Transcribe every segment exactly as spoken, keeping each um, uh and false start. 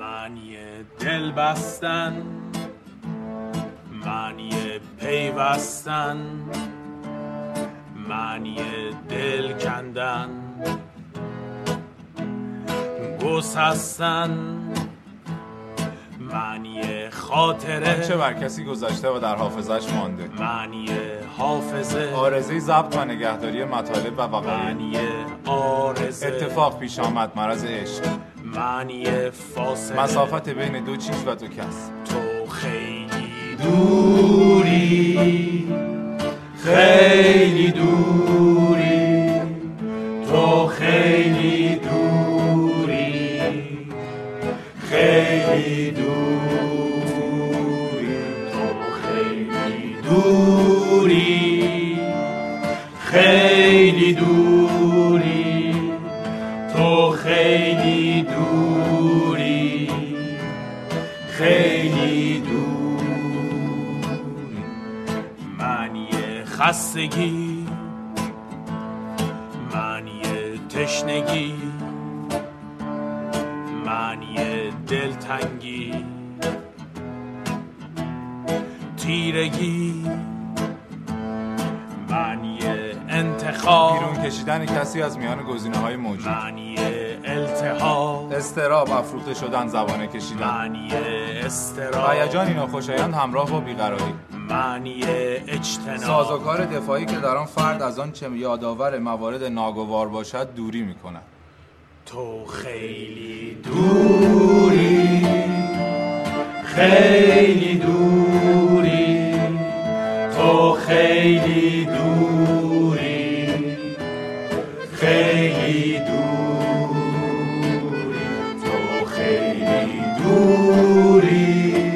معنی دل بستن، معنی پیوستن، معنی دل کندن، گسستن، معنی خاطره چه بر کسی گذشته و در حافظش مانده، معنی حافظه، آرزه ضبط و نگهداری مطالب و وقایع، معنی آرزه، اتفاق پیش آمد، مرض عشق، معنی فاصله، مسافت بین دو چیز و دو کس. تو خیلی دوری، خیلی دوری، تو خیلی دوری، خیلی دوری، تو خیلی دوری، خیلی دوری، تو خیلی دوری، خیلی دوری. معنی خستگی، معنی تشنگی، معنی دلتنگی، تیرگی، معنی انتخاب، بیرون کشیدن کسی از میان گزینه‌های موجود، معنی التهاب، اضطراب، افروخته شدن، زبانه کشیدن، معنی استراب، هیجانی ناخوشایند همراه با بیقراری، معنی اجتناب، سازوکار دفاعی که در آن فرد از آن چه یادآور موارد ناگوار باشد دوری می‌کند. تو خیلی دوری، خیلی دوری، تو خیلی دوری، خیلی دوری، تو خیلی دوری،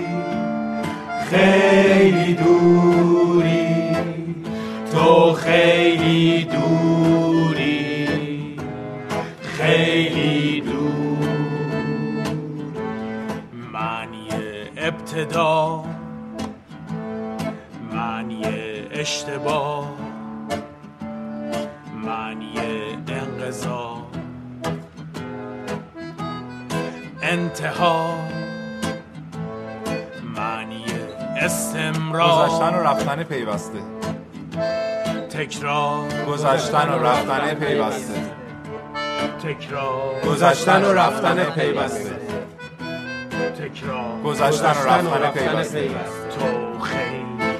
خیلی دوری، تو خیلی دوری، خیلی دور. معنی ابتدا، معنی اشتباه، معنی انقضا، انتها، معنی استمرار، گذشتن و رفتن پیوسته، تکرار، گذشتن و رفتن پیوسته، تکرار، گذشتن و رفتن پیوسته، تکرار، گذشتن و رفتن پیوسته. تو خیلی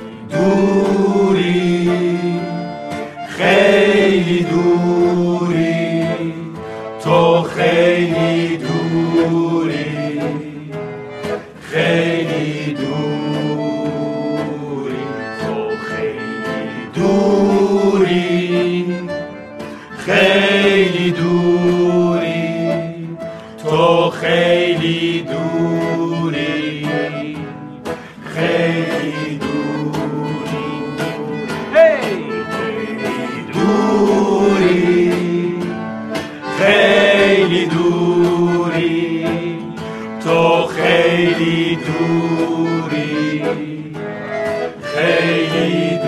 دوری، خیلی دوری، تو خیلی دوری، خیلی دوری، تو خیلی دوری، خیلی دوری، تو خیلی دوری، خیلی دوری، خیلی دوری، خیلی دوری، تو خیلی دوری، خیلی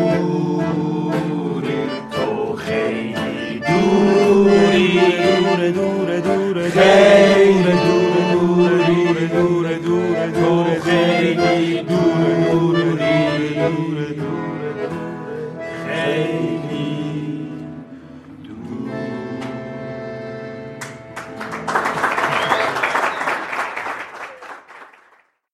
دوری، تو خیلی دوری، دور دور دور، خیلی